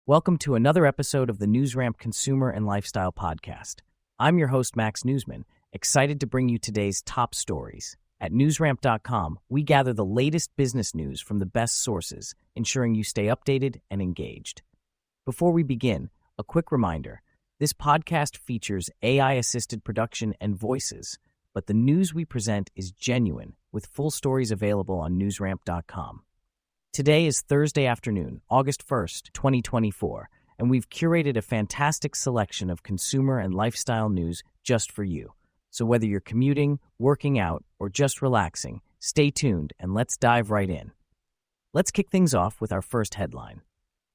Welcome to another episode of the NewsRamp Consumer and Lifestyle Podcast. I'm your host, Max Newsman, excited to bring you today's top stories. At newsramp.com, we gather the latest business news from the best sources, ensuring you stay updated and engaged. Before we begin, a quick reminder. This podcast features AI-assisted production and voices, but the news we present is genuine, with full stories available on newsramp.com. Today is Thursday afternoon, August 1st, 2024, and we've curated a fantastic selection of consumer and lifestyle news just for you. So whether you're commuting, working out, or just relaxing, stay tuned and let's dive right in. Let's kick things off with our first headline.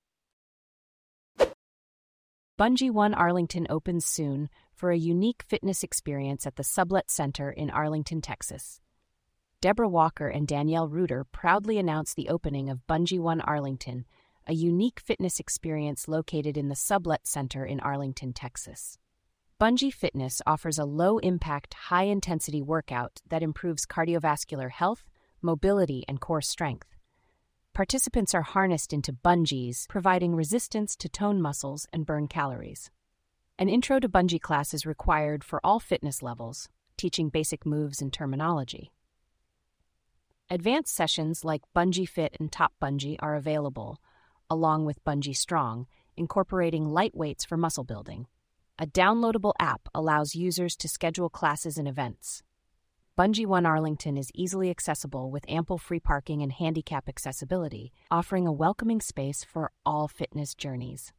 Bungee One Arlington opens soon for a unique fitness experience at the Sublet Center in Arlington, Texas. Deborah Walker and Danielle Reuter proudly announced the opening of Bungee One Arlington, a unique fitness experience located in the Sublet Center in Arlington, Texas. Bungee Fitness offers a low-impact, high-intensity workout that improves cardiovascular health, mobility, and core strength. Participants are harnessed into bungees, providing resistance to tone muscles and burn calories. An intro to bungee class is required for all fitness levels, teaching basic moves and terminology. Advanced sessions like Bungee Fit and Top Bungee are available, along with Bungee Strong, incorporating light weights for muscle building. A downloadable app allows users to schedule classes and events. Bungee One Arlington is easily accessible with ample free parking and handicap accessibility, offering a welcoming space for all fitness journeys.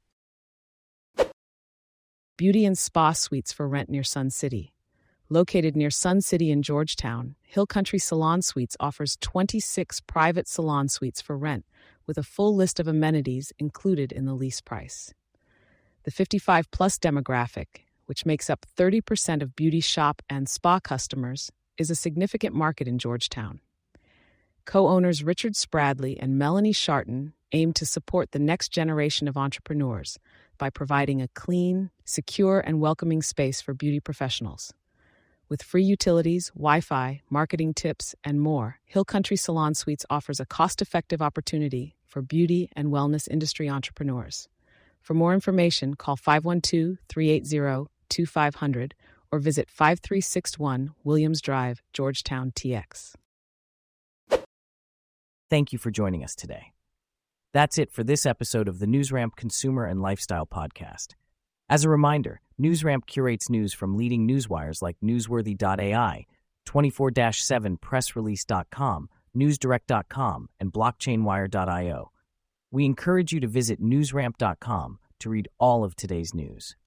Beauty and spa suites for rent near Sun City. Located near Sun City in Georgetown, Hill Country Salon Suites offers 26 private salon suites for rent, with a full list of amenities included in the lease price. The 55-plus demographic, which makes up 30% of beauty shop and spa customers, is a significant market in Georgetown. Co-owners Richard Spradley and Melanie Sharton aim to support the next generation of entrepreneurs by providing a clean, secure, and welcoming space for beauty professionals. With free utilities, Wi-Fi, marketing tips, and more, Hill Country Salon Suites offers a cost-effective opportunity for beauty and wellness industry entrepreneurs. For more information, call 512-380-2500 or visit 5361 Williams Drive, Georgetown, TX. Thank you for joining us today. That's it for this episode of the NewsRamp Consumer and Lifestyle Podcast. As a reminder, NewsRamp curates news from leading newswires like Newsworthy.ai, 24/7pressrelease.com, NewsDirect.com, and BlockchainWire.io. We encourage you to visit NewsRamp.com to read all of today's news.